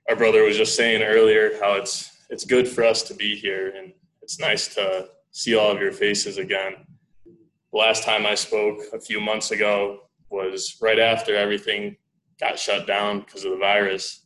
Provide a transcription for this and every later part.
our brother was just saying earlier how it's good for us to be here, and it's nice to see all of your faces again. The last time I spoke a few months ago was right after everything got shut down because of the virus.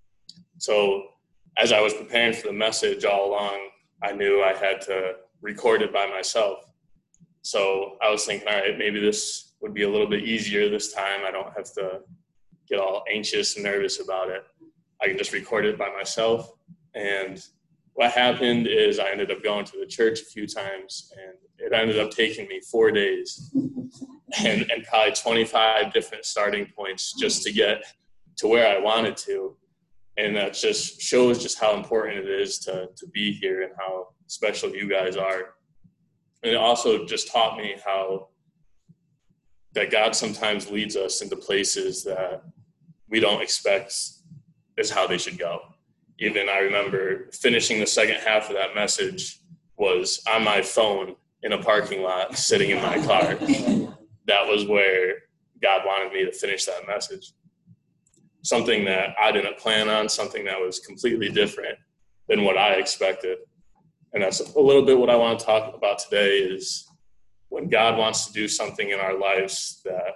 So as I was preparing for the message all along, I knew I had to record it by myself. So I was thinking, all right, maybe this would be a little bit easier this time. I don't have to get all anxious and nervous about it. I can just record it by myself. And what happened is I ended up going to the church a few times, and it ended up taking me 4 days and probably 25 different starting points just to get to where I wanted to. And that just shows just how important it is to be here and how special you guys are. And it also just taught me how that God sometimes leads us into places that we don't expect is how they should go. Even I remember finishing the second half of that message was on my phone in a parking lot, sitting in my car. That was where God wanted me to finish that message. Something that I didn't plan on, something that was completely different than what I expected. And that's a little bit what I want to talk about today is when God wants to do something in our lives that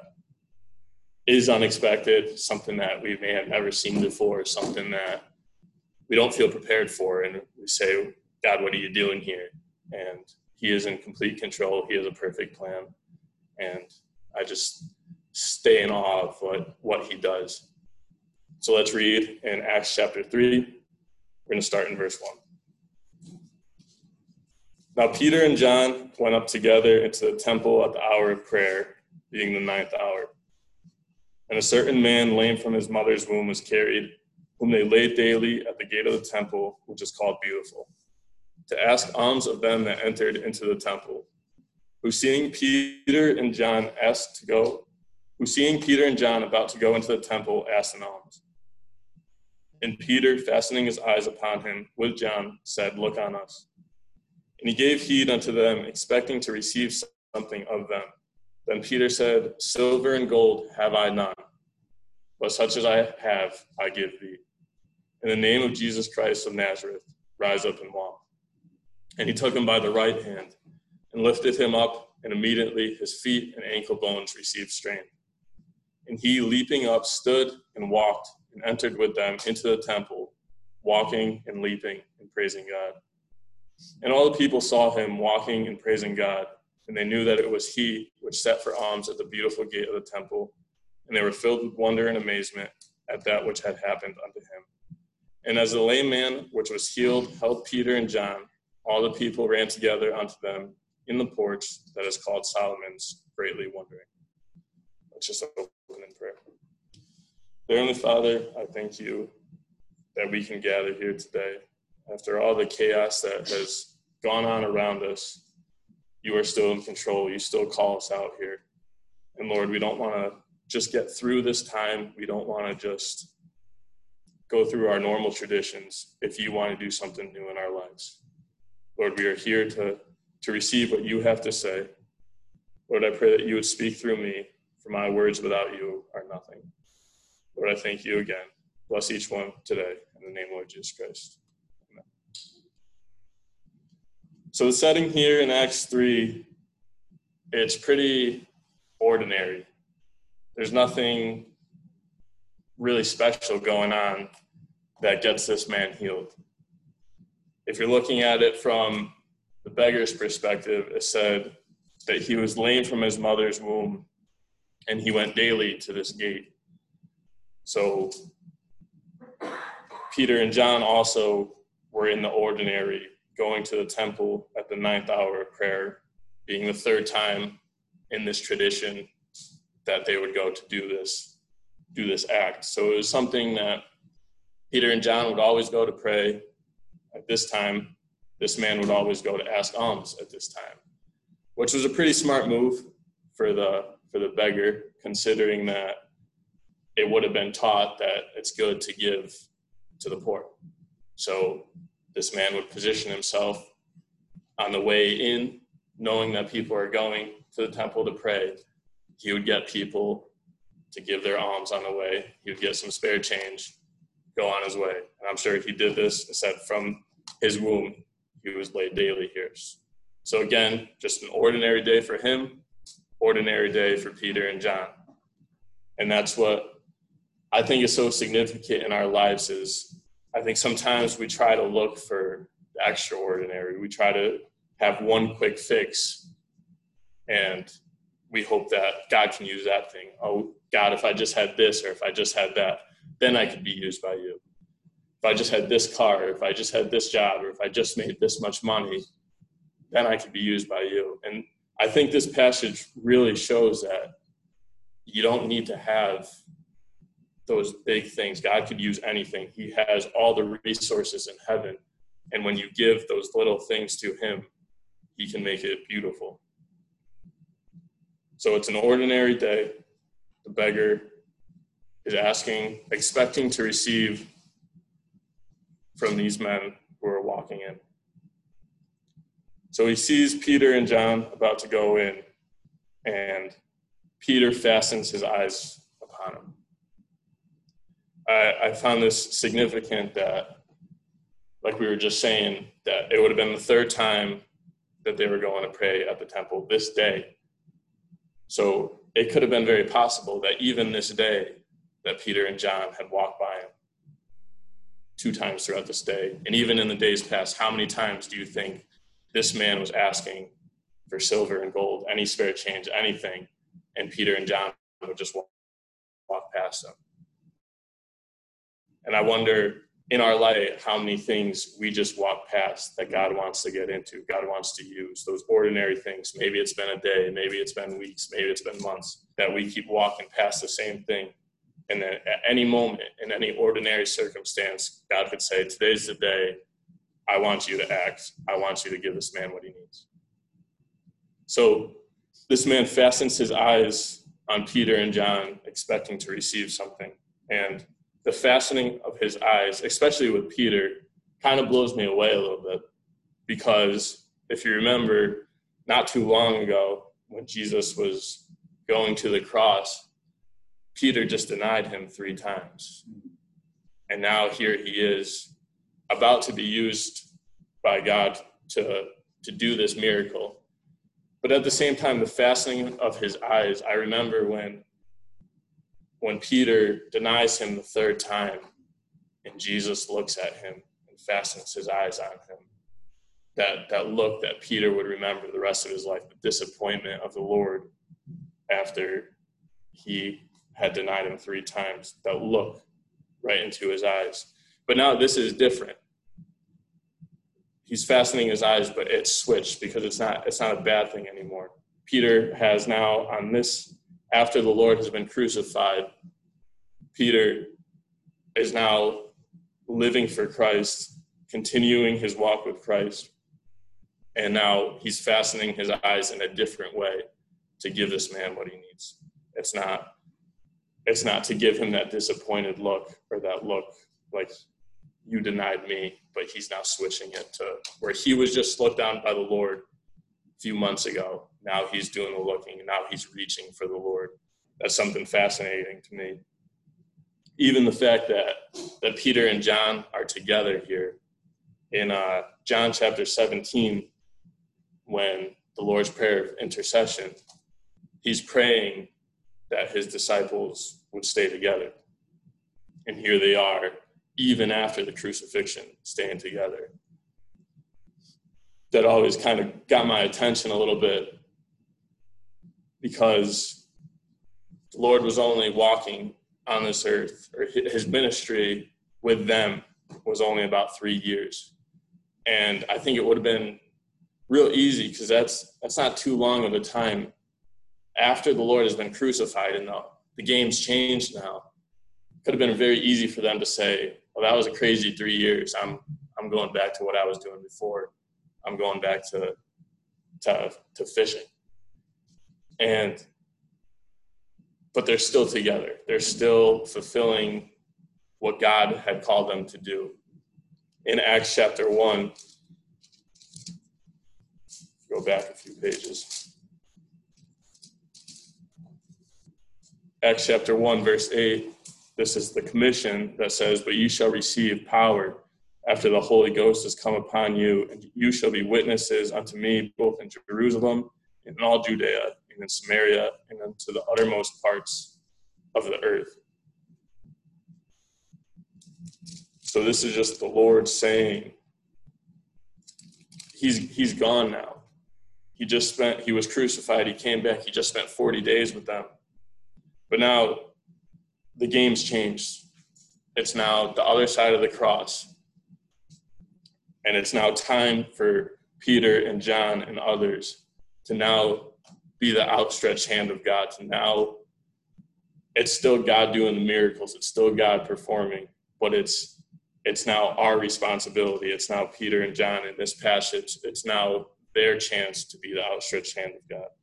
is unexpected, something that we may have never seen before, something that we don't feel prepared for. And we say, God, what are you doing here? And he is in complete control. He has a perfect plan. And I just stay in awe of what he does. So let's read in Acts chapter 3. We're going to start in verse 1. Now Peter and John went up together into the temple at the hour of prayer, being the 9th hour. And a certain man lame from his mother's womb was carried, whom they laid daily at the gate of the temple, which is called Beautiful, to ask alms of them that entered into the temple. Who seeing Peter and John about to go into the temple, asked an alms. And Peter, fastening his eyes upon him with John, said, Look on us. And he gave heed unto them, expecting to receive something of them. Then Peter said, Silver and gold have I none, but such as I have, I give thee. In the name of Jesus Christ of Nazareth, rise up and walk. And he took him by the right hand and lifted him up, and immediately his feet and ankle bones received strength. And he, leaping up, stood and walked and entered with them into the temple, walking and leaping and praising God. And all the people saw him walking and praising God, and they knew that it was he which sat for alms at the beautiful gate of the temple, and they were filled with wonder and amazement at that which had happened unto him. And as the lame man which was healed helped Peter and John, all the people ran together unto them in the porch that is called Solomon's, greatly wondering. Let's just open in prayer. Dear Heavenly Father, I thank you that we can gather here today. After all the chaos that has gone on around us, you are still in control. You still call us out here. And Lord, we don't want to just get through this time. We don't want to just go through our normal traditions if you want to do something new in our lives. Lord, we are here to receive what you have to say. Lord, I pray that you would speak through me, for my words without you are nothing. Lord, I thank you again. Bless each one today in the name of Lord Jesus Christ. Amen. So the setting here in Acts 3, it's pretty ordinary. There's nothing really special going on that gets this man healed. If you're looking at it from the beggar's perspective, it said that he was lame from his mother's womb, and he went daily to this gate. So Peter and John also were in the ordinary, going to the temple at the 9th hour of prayer, being the 3rd time in this tradition that they would go to do this act. So it was something that Peter and John would always go to pray. At this time, this man would always go to ask alms at this time, which was a pretty smart move for the beggar, considering that it would have been taught that it's good to give to the poor. So this man would position himself on the way in, knowing that people are going to the temple to pray. He would get people to give their alms on the way. He would get some spare change, go on his way. And I'm sure he did this. It said from his womb, he was laid daily here. So again, just an ordinary day for him, ordinary day for Peter and John. And that's what I think is so significant in our lives is I think sometimes we try to look for the extraordinary. We try to have one quick fix, and we hope that God can use that thing. Oh, God, if I just had this, or if I just had that, then I could be used by you. If I just had this car, or if I just had this job, or if I just made this much money, then I could be used by you. And I think this passage really shows that you don't need to have those big things. God could use anything. He has all the resources in heaven. And when you give those little things to him, he can make it beautiful. So it's an ordinary day. The beggar is asking, expecting to receive from these men who are walking in. So he sees Peter and John about to go in, and Peter fastens his eyes upon him. I found this significant that, like we were just saying, that it would have been the third time that they were going to pray at the temple this day. So it could have been very possible that even this day that Peter and John had walked by him 2 times throughout this day. And even in the days past, how many times do you think this man was asking for silver and gold, any spare change, anything, and Peter and John would just walk past them? And I wonder in our life how many things we just walk past that God wants to get into, God wants to use, those ordinary things. Maybe it's been a day, maybe it's been weeks, maybe it's been months, that we keep walking past the same thing. And then at any moment, in any ordinary circumstance, God could say, today's the day. I want you to act. I want you to give this man what he needs. So this man fastens his eyes on Peter and John, expecting to receive something. And the fastening of his eyes, especially with Peter, kind of blows me away a little bit. Because if you remember, not too long ago, when Jesus was going to the cross, Peter just denied him 3 times. And now here he is, about to be used by God to do this miracle. But at the same time, the fastening of his eyes, I remember when Peter denies him the 3rd time and Jesus looks at him and fastens his eyes on him, that look that Peter would remember the rest of his life, the disappointment of the Lord after he had denied him 3 times, that look right into his eyes. But now this is different. He's fastening his eyes, but it's switched because it's not a bad thing anymore. Peter has now on this, after the Lord has been crucified, Peter is now living for Christ, continuing his walk with Christ. And now he's fastening his eyes in a different way to give this man what he needs. It's not to give him that disappointed look or that look like you denied me, but he's now switching it to where he was just looked down by the Lord a few months ago. Now he's doing the looking, and now he's reaching for the Lord. That's something fascinating to me. Even the fact that Peter and John are together here in John chapter 17, when the Lord's Prayer of intercession, he's praying that his disciples would stay together. And here they are, even after the crucifixion, staying together. That always kind of got my attention a little bit, because the Lord was only walking on this earth, or his ministry with them was only about 3 years. And I think it would have been real easy, because that's not too long of a time after the Lord has been crucified and the game's changed now. It could have been very easy for them to say, well, that was a crazy 3 years. I'm going back to what I was doing before. I'm going back to fishing. But they're still together. They're still fulfilling what God had called them to do. In Acts chapter 1, go back a few pages. Acts chapter 1, verse 8. this is the commission that says, but you shall receive power after the Holy Ghost has come upon you, and you shall be witnesses unto me both in Jerusalem and in all Judea and in Samaria and unto the uttermost parts of the earth. So this is just the Lord saying, he's gone now. He was crucified, he came back, he just spent 40 days with them. But now the game's changed. It's now the other side of the cross. And it's now time for Peter and John and others to now be the outstretched hand of God. To now, it's still God doing the miracles. It's still God performing. But it's now our responsibility. It's now Peter and John in this passage. It's now their chance to be the outstretched hand of God.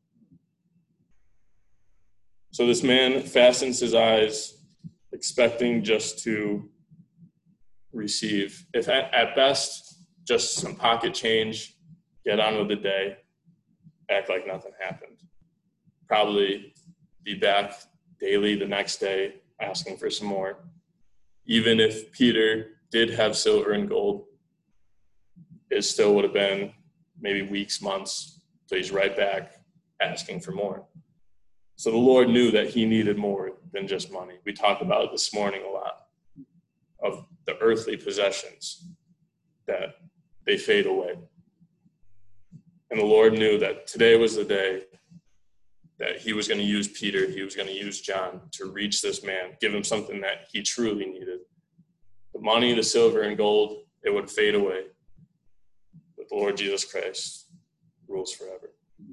So this man fastens his eyes, expecting just to receive, if at best, just some pocket change, get on with the day, act like nothing happened. Probably be back daily the next day, asking for some more. Even if Peter did have silver and gold, it still would have been maybe weeks, months, so he's right back asking for more. So the Lord knew that he needed more than just money. We talked about it this morning a lot, of the earthly possessions, that they fade away. And the Lord knew that today was the day that he was going to use Peter, he was going to use John to reach this man, give him something that he truly needed. The money, the silver and gold, it would fade away. But the Lord Jesus Christ rules forever.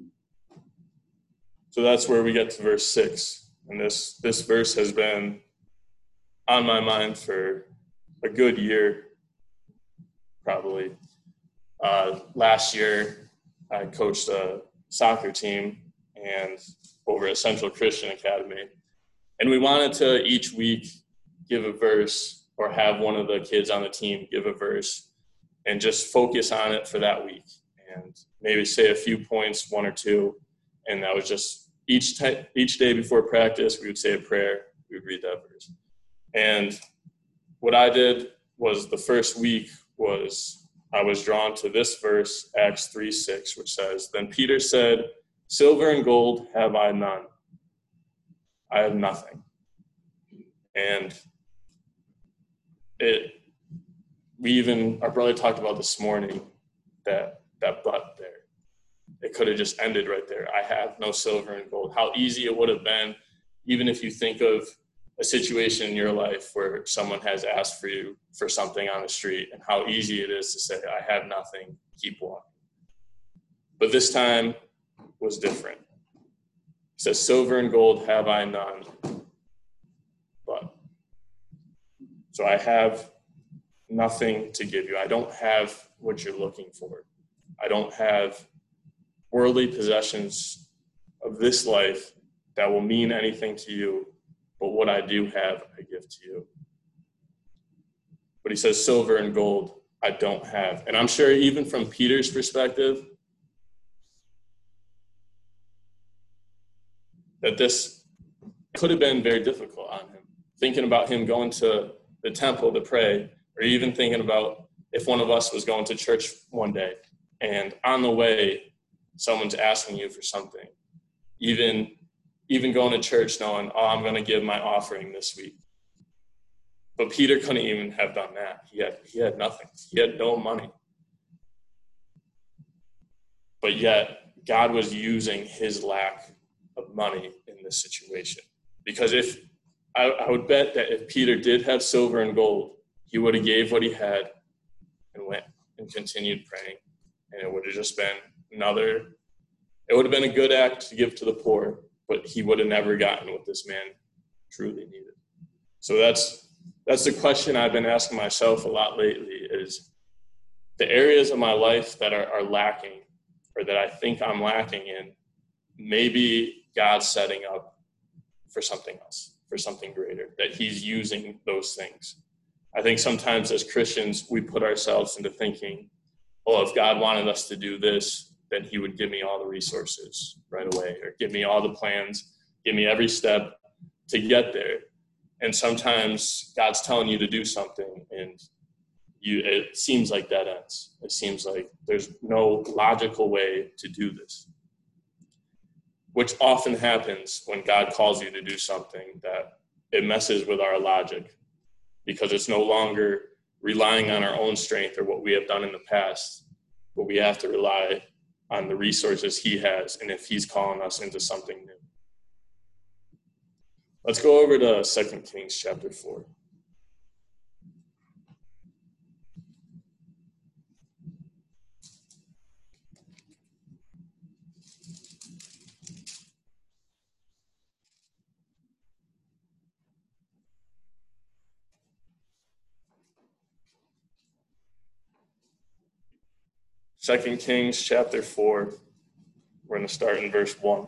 So that's where we get to verse 6. And this verse has been on my mind for a good year, probably. Last year, I coached a soccer team and over at Central Christian Academy. And we wanted to each week give a verse or have one of the kids on the team give a verse and just focus on it for that week and maybe say a few points, one or two. And that was just each day before practice, we would say a prayer, we would read that verse. And what I did was the first week was I was drawn to this verse, Acts 3:6, which says, "Then Peter said, 'Silver and gold have I none. I have nothing.'" And our brother talked about this morning, that but there. It could have just ended right there. I have no silver and gold. How easy it would have been, even if you think of a situation in your life where someone has asked for you for something on the street, and how easy it is to say, I have nothing, keep walking. But this time was different. He says, "Silver and gold have I none, but." So I have nothing to give you. I don't have what you're looking for. I don't have worldly possessions of this life that will mean anything to you, but what I do have, I give to you. But he says, silver and gold, I don't have. And I'm sure even from Peter's perspective, that this could have been very difficult on him. Thinking about him going to the temple to pray, or even thinking about if one of us was going to church one day, and on the way, someone's asking you for something. Even going to church knowing, I'm going to give my offering this week. But Peter couldn't even have done that. He had nothing. He had no money. But yet, God was using his lack of money in this situation. Because if I would bet that if Peter did have silver and gold, he would have gave what he had and went and continued praying. And it would have just been it would have been a good act to give to the poor, but he would have never gotten what this man truly needed. So that's the question I've been asking myself a lot lately, is the areas of my life that are lacking, or that I think I'm lacking in, maybe God's setting up for something else, for something greater, that he's using those things. I think sometimes as Christians, we put ourselves into thinking, if God wanted us to do this, then he would give me all the resources right away, or give me all the plans, give me every step to get there. And sometimes God's telling you to do something, and it seems like dead ends. It seems like there's no logical way to do this, which often happens when God calls you to do something, that it messes with our logic, because it's no longer relying on our own strength or what we have done in the past, but we have to rely on the resources he has, and if he's calling us into something new. Let's go over to 2 Kings chapter 4. Second Kings chapter 4, we're going to start in verse 1.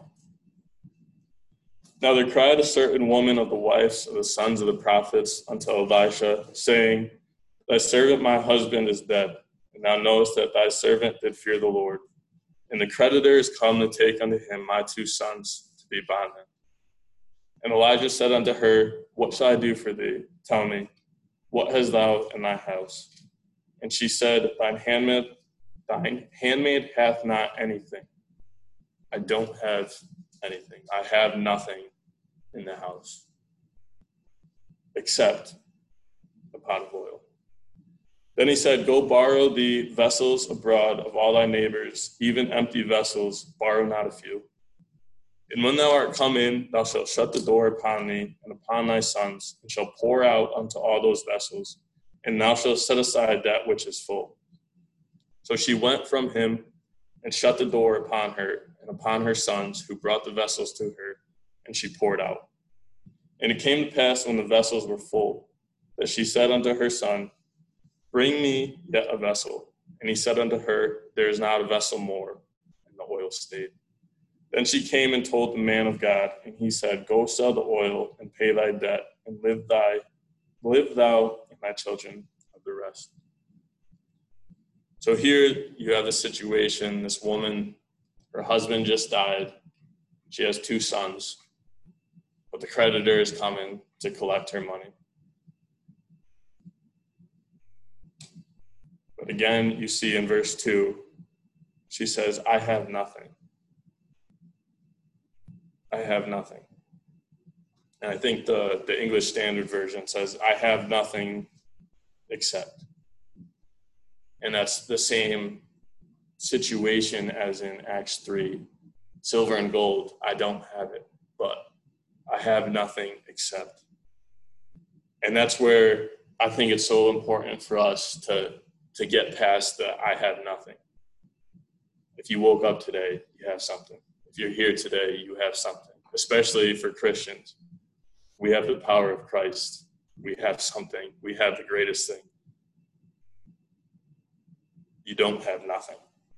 Now there cried a certain woman of the wives of the sons of the prophets unto Elisha, saying, Thy servant my husband is dead, and thou knowest that thy servant did fear the Lord. And the creditor is come to take unto him my 2 sons to be bondmen. And Elijah said unto her, What shall I do for thee? Tell me, what hast thou in thy house? And she said, Thine handmaid hath not anything. I don't have anything. I have nothing in the house except a pot of oil. Then he said, Go borrow the vessels abroad of all thy neighbors, even empty vessels, borrow not a few. And when thou art come in, thou shalt shut the door upon thee and upon thy sons, and shalt pour out unto all those vessels, and thou shalt set aside that which is full. So she went from him and shut the door upon her and upon her sons, who brought the vessels to her, and she poured out. And it came to pass, when the vessels were full, that she said unto her son, Bring me yet a vessel. And he said unto her, There is not a vessel more. And the oil stayed. Then she came and told the man of God, and he said, Go sell the oil and pay thy debt, and live thou and thy children of the rest. So here you have the situation. This woman, her husband just died. She has 2 sons, but the creditor is coming to collect her money. But again, you see in verse 2, she says, I have nothing. I have nothing. And I think the English Standard Version says, I have nothing except. And that's the same situation as in Acts 3. Silver and gold, I don't have it, but I have nothing except. And that's where I think it's so important for us to get past the I have nothing. If you woke up today, you have something. If you're here today, you have something. Especially for Christians, we have the power of Christ. We have something. We have the greatest thing. You don't have nothing.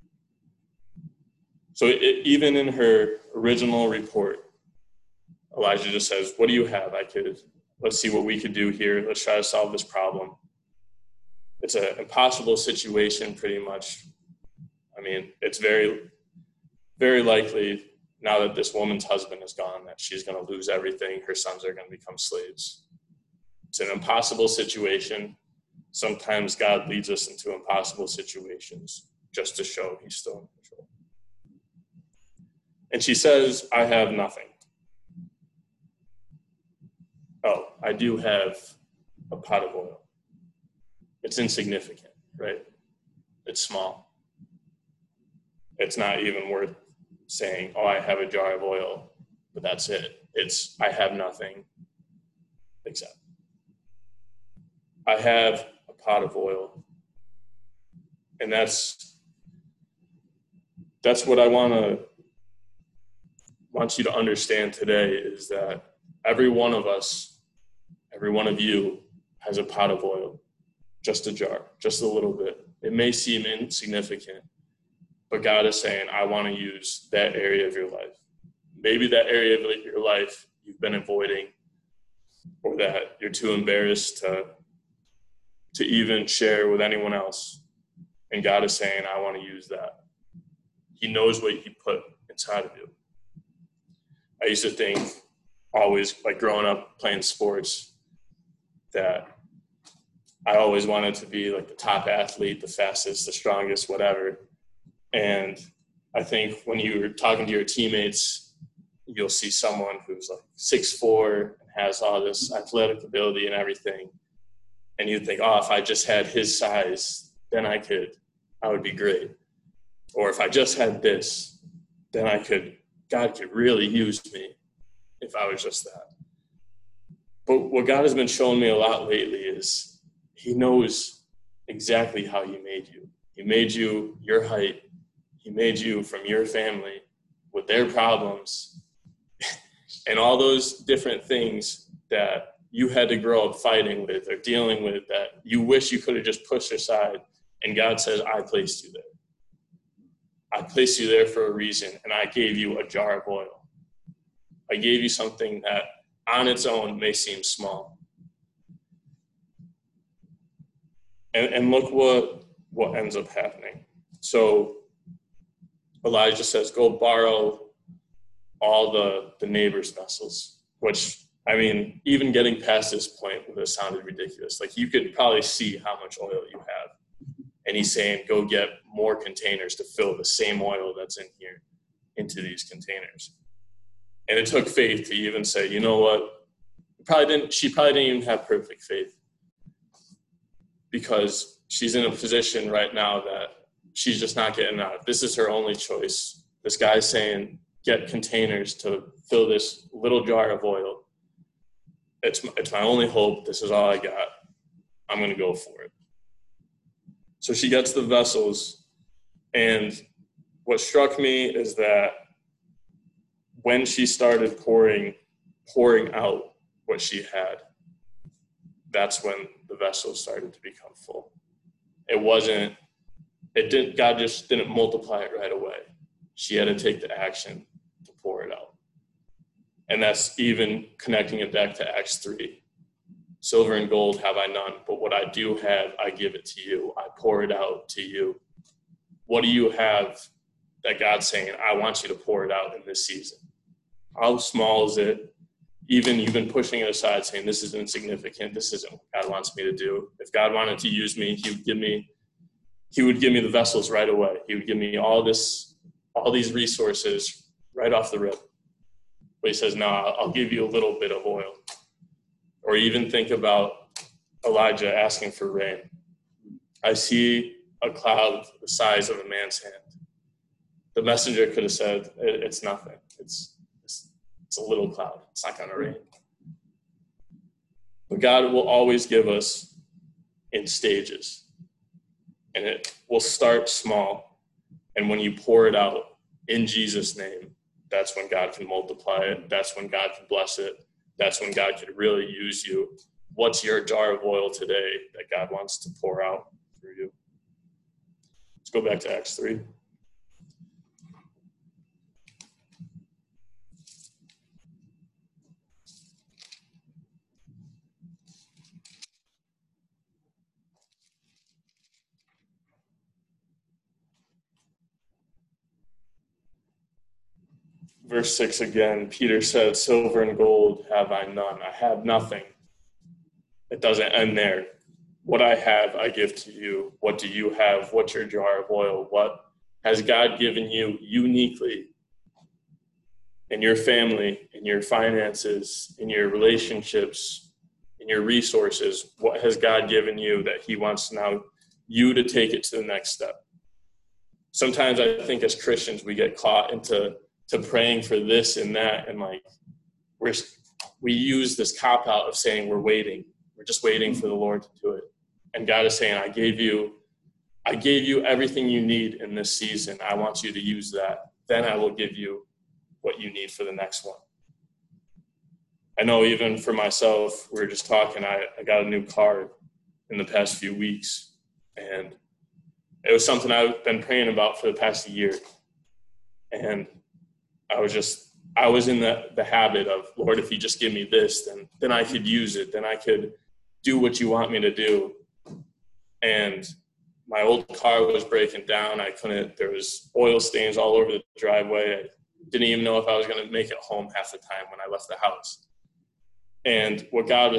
So even in her original report, Elijah just says, what do you have? Let's see what we could do here. Let's try to solve this problem. It's an impossible situation, pretty much. I mean, it's very, very likely now that this woman's husband is gone that she's going to lose everything. Her sons are going to become slaves. It's an impossible situation. Sometimes God leads us into impossible situations just to show he's still in control. And she says, I have nothing. Oh, I do have a pot of oil. It's insignificant, right? It's small. It's not even worth saying, oh, I have a jar of oil, but that's it. It's, I have nothing except. I have a pot of oil. And that's what I want you to understand today, is that every one of us, every one of you has a pot of oil, just a jar, just a little bit. It may seem insignificant, but God is saying, I want to use that area of your life. Maybe that area of your life you've been avoiding, or that you're too embarrassed to even share with anyone else. And God is saying, I want to use that. He knows what he put inside of you. I used to think always, like growing up playing sports, that I always wanted to be like the top athlete, the fastest, the strongest, whatever. And I think when you're talking to your teammates, you'll see someone who's like 6'4" and has all this athletic ability and everything. And you think, oh, if I just had his size, then I would be great. Or if I just had this, then God could really use me if I was just that. But what God has been showing me a lot lately is he knows exactly how he made you. He made you your height. He made you from your family with their problems and all those different things that you had to grow up fighting with or dealing with that you wish you could have just pushed aside. And God says, I placed you there. I placed you there for a reason, and I gave you a jar of oil. I gave you something that on its own may seem small. And look what ends up happening. So Elijah says, go borrow all the neighbors' vessels, which, I mean, even getting past this point would have sounded ridiculous. Like, you could probably see how much oil you have. And he's saying, go get more containers to fill the same oil that's in here into these containers. And it took faith to even say, you know what? She probably didn't even have perfect faith, because she's in a position right now that she's just not getting out. This is her only choice. This guy's saying, get containers to fill this little jar of oil. It's my only hope. This is all I got. I'm going to go for it. So she gets the vessels, and what struck me is that when she started pouring out what she had, that's when the vessels started to become full. God just didn't multiply it right away. She had to take the action to pour it out. And that's even connecting it back to Acts 3. Silver and gold have I none, but what I do have, I give it to you. I pour it out to you. What do you have that God's saying, I want you to pour it out in this season? How small is it? Even you've been pushing it aside, saying this is insignificant. This isn't what God wants me to do. If God wanted to use me, he would give me the vessels right away. He would give me all these resources right off the rip. But he says, no, I'll give you a little bit of oil. Or even think about Elijah asking for rain. I see a cloud the size of a man's hand. The messenger could have said, it's nothing. It's a little cloud. It's not going to rain. But God will always give us in stages. And it will start small. And when you pour it out in Jesus' name, that's when God can multiply it. That's when God can bless it. That's when God could really use you. What's your jar of oil today that God wants to pour out through you? Let's go back to Acts 3. Verse 6 again, Peter said, silver and gold have I none. I have nothing. It doesn't end there. What I have, I give to you. What do you have? What's your jar of oil? What has God given you uniquely in your family, in your finances, in your relationships, in your resources? What has God given you that he wants now you to take it to the next step? Sometimes I think as Christians, we get caught into praying for this and that, and like we use this cop-out of saying we're waiting. We're just waiting for the Lord to do it. And God is saying, I gave you everything you need in this season. I want you to use that. Then I will give you what you need for the next one. I know even for myself, we were just talking, I got a new car in the past few weeks, and it was something I've been praying about for the past year. And I was in the habit of, Lord, if you just give me this, then I could use it. Then I could do what you want me to do. And my old car was breaking down. There was oil stains all over the driveway. I didn't even know if I was going to make it home half the time when I left the house. And what God was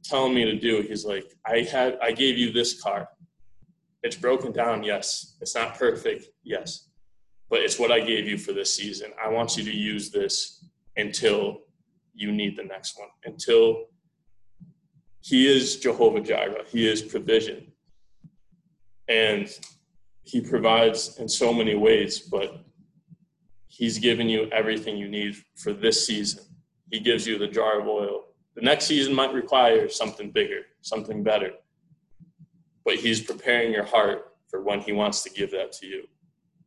telling me to do. He's like, I gave you this car. It's broken down, yes. It's not perfect, yes. But it's what I gave you for this season. I want you to use this until you need the next one, until he is Jehovah Jireh. He is provision. And he provides in so many ways, but he's given you everything you need for this season. He gives you the jar of oil. The next season might require something bigger, something better. But he's preparing your heart for when he wants to give that to you.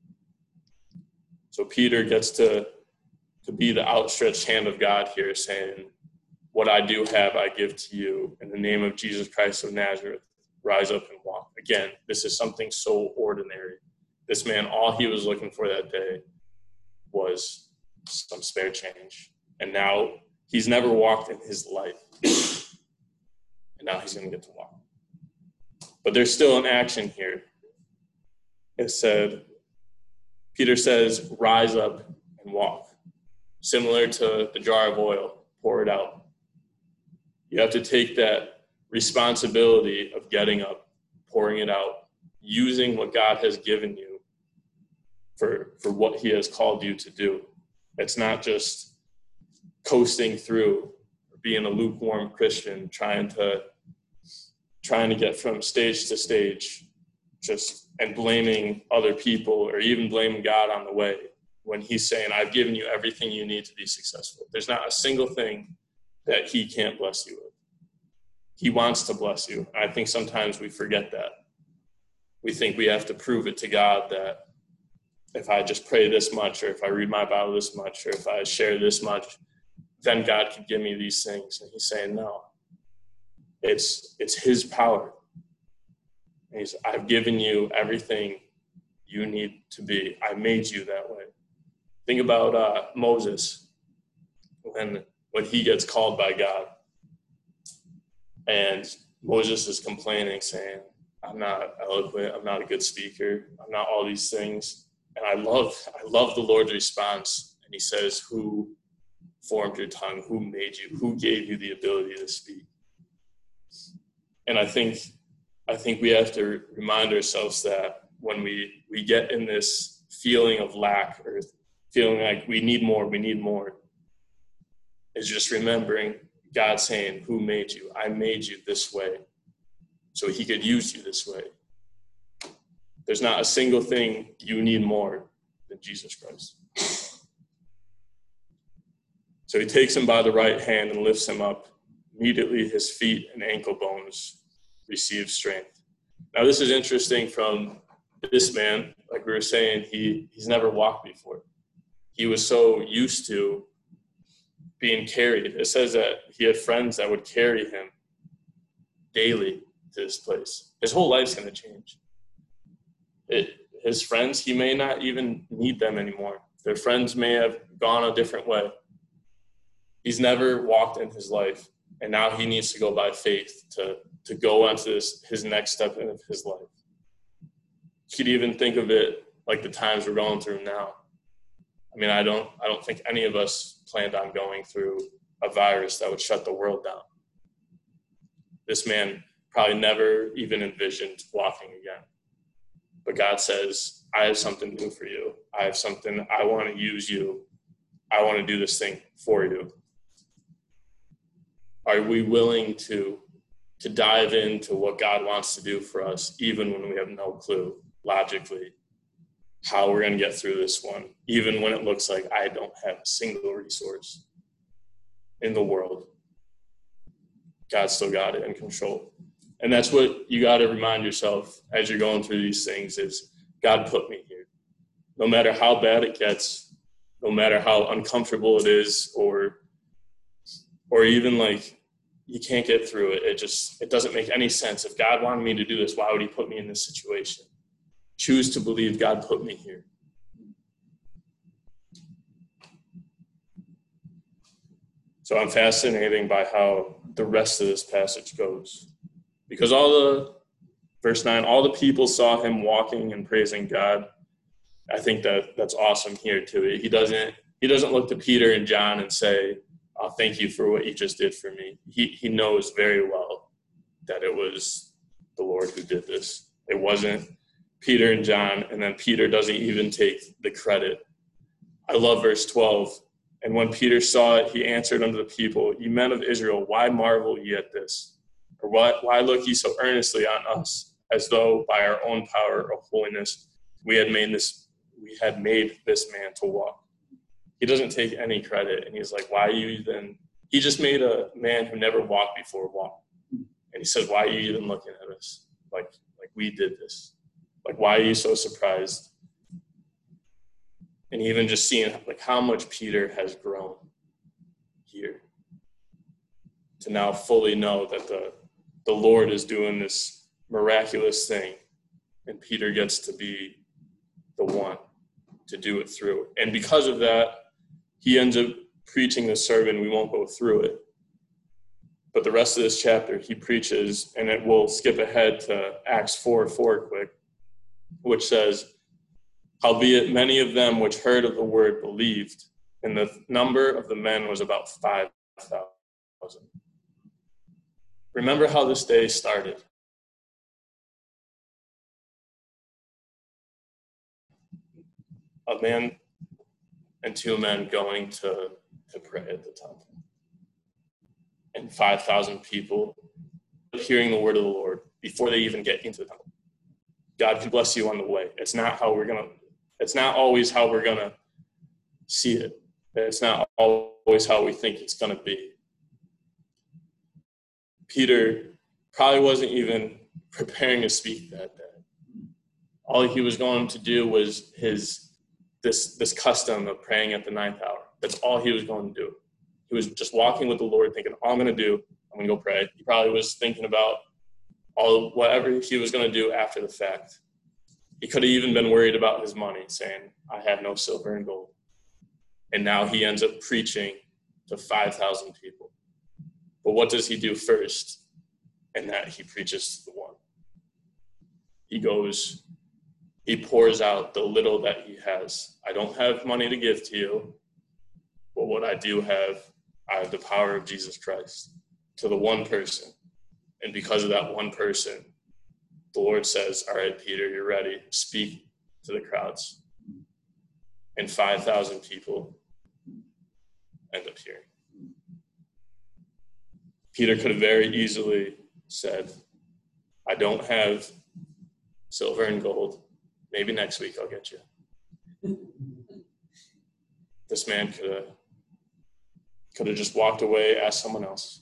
So Peter gets to be the outstretched hand of God here, saying, what I do have, I give to you. In the name of Jesus Christ of Nazareth, rise up and walk. Again, this is something so ordinary. This man, all he was looking for that day was some spare change. And now he's never walked in his life. And now he's going to get to walk. But there's still an action here. It said, Peter says, rise up and walk. Similar to the jar of oil, pour it out. You have to take that responsibility of getting up, pouring it out, using what God has given you for what he has called you to do. It's not just coasting through or being a lukewarm Christian, trying to get from stage to stage, and blaming other people or even blaming God on the way when he's saying, I've given you everything you need to be successful. There's not a single thing that he can't bless you with. He wants to bless you. And I think sometimes we forget that. We think we have to prove it to God that if I just pray this much, or if I read my Bible this much, or if I share this much, then God can give me these things. And he's saying, no, it's his power. And I've given you everything you need to be. I made you that way. Think about Moses when he gets called by God. And Moses is complaining, saying, I'm not eloquent, I'm not a good speaker, I'm not all these things. And I love the Lord's response. And he says, who formed your tongue? Who made you? Who gave you the ability to speak? And I think we have to remind ourselves that when we get in this feeling of lack or feeling like we need more, is just remembering God saying, who made you? I made you this way so he could use you this way. There's not a single thing you need more than Jesus Christ. So he takes him by the right hand and lifts him up. Immediately his feet and ankle bones receive strength. Now this is interesting from this man. Like we were saying, he's never walked before. He was so used to being carried. It says that he had friends that would carry him daily to this place. His whole life's going to change. His friends, he may not even need them anymore. Their friends may have gone a different way. He's never walked in his life, and now he needs to go by faith to go on to his next step in his life. You could even think of it like the times we're going through now. I mean, I don't think any of us planned on going through a virus that would shut the world down. This man probably never even envisioned walking again. But God says, I have something new for you. I have something, I want to use you. I want to do this thing for you. Are we willing to dive into what God wants to do for us, even when we have no clue, logically, how we're going to get through this one, even when it looks like I don't have a single resource in the world? God's still got it in control. And that's what you got to remind yourself as you're going through these things is, God put me here. No matter how bad it gets, no matter how uncomfortable it is, or even like you can't get through it, it doesn't make any sense. If God wanted me to do this, why would he put me in this situation? Choose to believe God put me here. So I'm fascinated by how the rest of this passage goes. Because verse 9, all the people saw him walking and praising God. I think that's awesome here too. He doesn't look to Peter and John and say, oh, thank you for what you just did for me. He knows very well that it was the Lord who did this. It wasn't Peter and John, and then Peter doesn't even take the credit. I love verse 12. And when Peter saw it, he answered unto the people, Ye men of Israel, why marvel ye at this? Or why look ye so earnestly on us, as though by our own power or holiness we had made this man to walk? He doesn't take any credit, and he's like, why are you even? He just made a man who never walked before walk. And he says, why are you even looking at us? Like we did this. Like, why are you so surprised? And even just seeing like how much Peter has grown here to now fully know that the Lord is doing this miraculous thing, and Peter gets to be the one to do it through. And because of that, he ends up preaching the sermon. We won't go through it. But the rest of this chapter, he preaches, and it will skip ahead to Acts 4:4 quick, which says, Howbeit many of them which heard of the word believed, and the number of the men was about 5,000. Remember how this day started. A man and two men going to pray at the temple. And 5,000 people hearing the word of the Lord before they even get into the temple. God can bless you on the way. It's not always how we're gonna see it. It's not always how we think it's gonna be. Peter probably wasn't even preparing to speak that day. All he was going to do was this custom of praying at the ninth hour. That's all he was going to do. He was just walking with the Lord, thinking, all I'm going to do, I'm going to go pray. He probably was thinking about whatever he was going to do after the fact. He could have even been worried about his money, saying, I have no silver and gold. And now he ends up preaching to 5,000 people. But what does he do first? And that he preaches to the one. He pours out the little that he has. I don't have money to give to you, but what I do have, I have the power of Jesus Christ to the one person. And because of that one person, the Lord says, all right, Peter, you're ready. Speak to the crowds. And 5,000 people end up hearing. Peter could have very easily said, I don't have silver and gold. Maybe next week I'll get you. This man could have just walked away, asked someone else.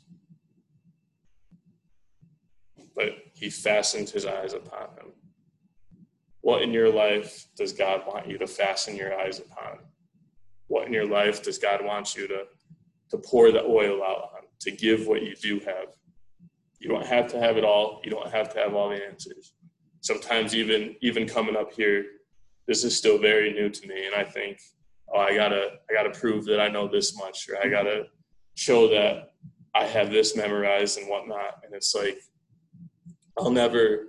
But he fastened his eyes upon him. What in your life does God want you to fasten your eyes upon? What in your life does God want you to pour the oil out on, to give what you do have? You don't have to have it all. You don't have to have all the answers. Sometimes even coming up here, this is still very new to me, and I think, I gotta prove that I know this much, or I gotta show that I have this memorized and whatnot. And it's like, I'll never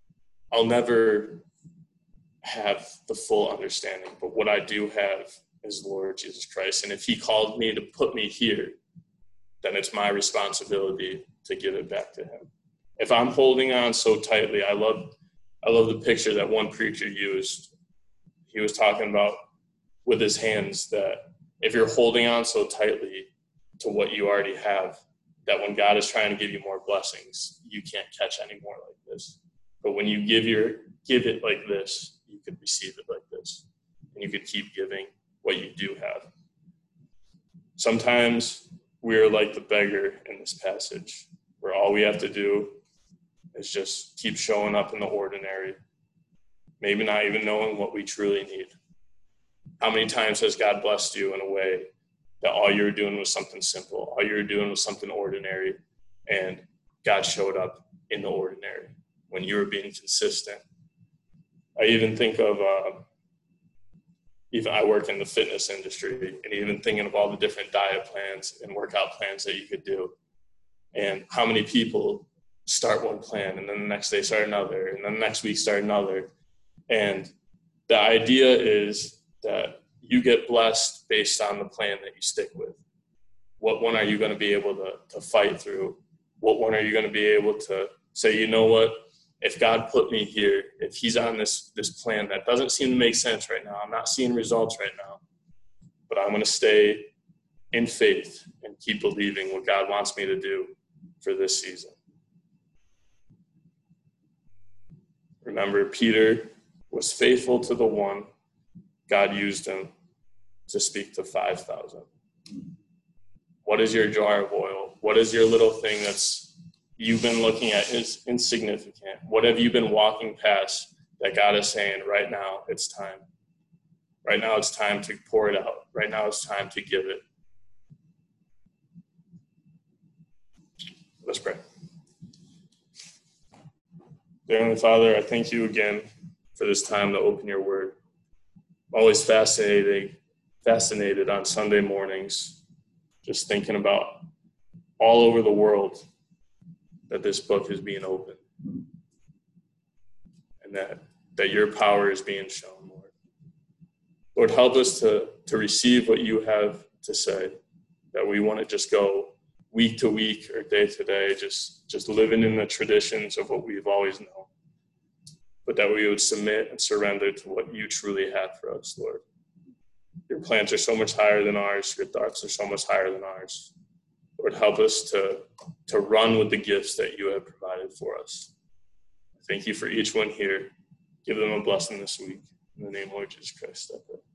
have the full understanding, but what I do have is the Lord Jesus Christ. And if he called me to put me here, then it's my responsibility to give it back to him. If I'm holding on so tightly, I love the picture that one preacher used. He was talking about with his hands that if you're holding on so tightly to what you already have, that when God is trying to give you more blessings, you can't catch any more like this. But when you give it like this, you could receive it like this, and you could keep giving what you do have. Sometimes we're like the beggar in this passage, where all we have to do is just keep showing up in the ordinary, maybe not even knowing what we truly need. How many times has God blessed you in a way that all you were doing was something simple, all you were doing was something ordinary, and God showed up in the ordinary when you were being consistent? I even think of, I work in the fitness industry, and even thinking of all the different diet plans and workout plans that you could do, and how many people start one plan, and then the next day start another, and then the next week start another. And the idea is that you get blessed based on the plan that you stick with. What one are you going to be able to fight through? What one are you going to be able to Say, you know what? If God put me here, if he's on this plan that doesn't seem to make sense right now, I'm not seeing results right now, but I'm going to stay in faith and keep believing what God wants me to do for this season. Remember, Peter was faithful to the one. God used him to speak to 5,000. What is your jar of oil? What is your little thing that's you've been looking at is insignificant? What have you been walking past that God is saying, right now, it's time. Right now, it's time to pour it out. Right now, it's time to give it. Let's pray. Dear Heavenly Father, I thank you again for this time to open your word. I'm always fascinated on Sunday mornings, just thinking about all over the world that this book is being opened and that your power is being shown, Lord. Lord, help us to receive what you have to say, that we want to just go week to week or day to day, just living in the traditions of what we've always known, but that we would submit and surrender to what you truly have for us, Lord. Your plans are so much higher than ours. Your thoughts are so much higher than ours. Lord, help us to run with the gifts that you have provided for us. Thank you for each one here. Give them a blessing this week. In the name of Lord Jesus Christ, I pray.